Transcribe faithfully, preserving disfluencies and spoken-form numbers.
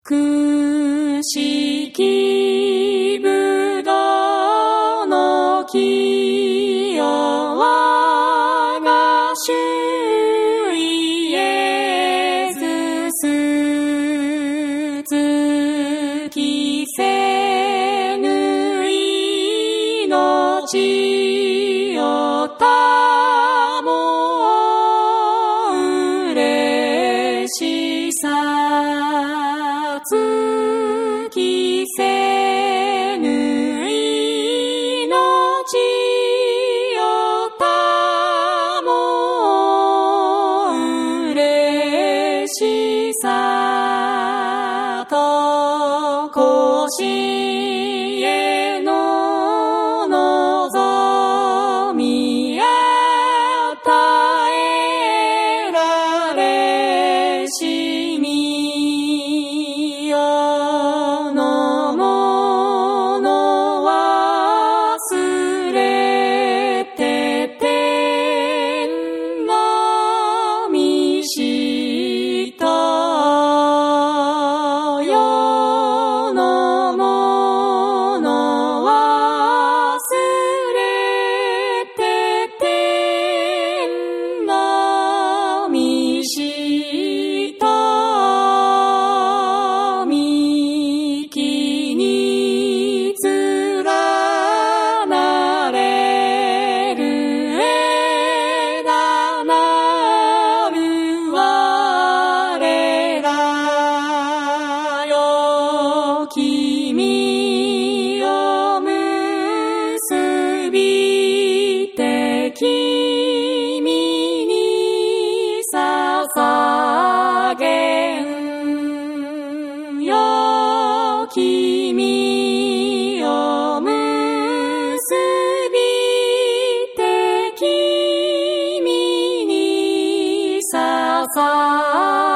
くしきぶどうの木よ我が主イエス尽きせぬ命よたも嬉しさ尽きせぬ命よたも嬉しさと甲子園の望み与えられしみよのもの忘れて天の御子と世のもの忘れて天の御子と御木に連なれる枝なる我らよ君を結びて君に捧げんよ君を結びて君に捧